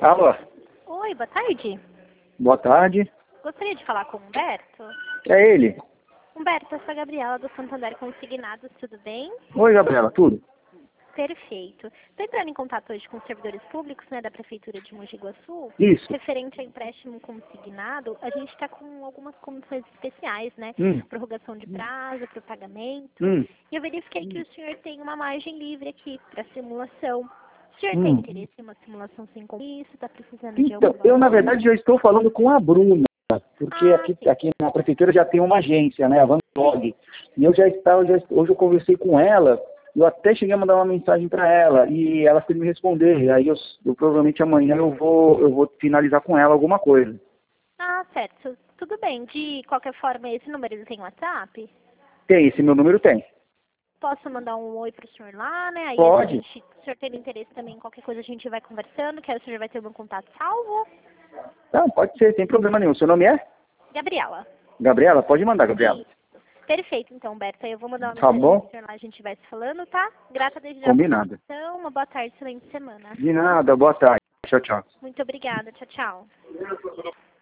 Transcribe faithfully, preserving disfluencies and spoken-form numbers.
Alô? Oi, boa tarde. Boa tarde. Gostaria de falar com o Humberto. É ele? Humberto, eu sou a Gabriela do Santander Consignados, tudo bem? Oi, Gabriela, tudo? Perfeito. Estou entrando em contato hoje com os servidores públicos, né, da Prefeitura de Mogi Guaçu. Isso. Referente a empréstimo consignado, a gente está com algumas comissões especiais, né? Hum. Prorrogação de prazo para o pagamento. Hum. E eu verifiquei que o senhor tem uma margem livre aqui para simulação. O senhor Hum. tem interesse em uma simulação sem compromisso? Está precisando de Então, algum eu na valor? verdade já estou falando com a Bruna, porque Ah, aqui, sim. aqui na prefeitura já tem uma agência, né, a Van Gogh. E eu já estava, já, hoje eu conversei com ela, eu até cheguei a mandar uma mensagem para ela, e ela foi me responder, aí eu, eu provavelmente amanhã eu vou, eu vou finalizar com ela alguma coisa. Ah, certo. Tudo bem. De qualquer forma, esse número ele tem WhatsApp? Tem, esse meu número tem. Posso mandar um oi pro senhor lá, né? Aí a Pode? gente, se o senhor tem interesse também em qualquer coisa, a gente vai conversando, que aí o senhor vai ter o meu contato salvo. Não, pode ser, sem problema nenhum. Seu nome é? Gabriela. Gabriela? Pode mandar, Gabriela. Isso. Perfeito, então, Berta. Eu vou mandar uma Tá mensagem bom? pro senhor lá, a gente vai se falando, tá? Grata desde já pela Combinado. atenção. Uma boa tarde, excelente semana. De nada, boa tarde. Tchau, tchau. Muito obrigada. Tchau, tchau.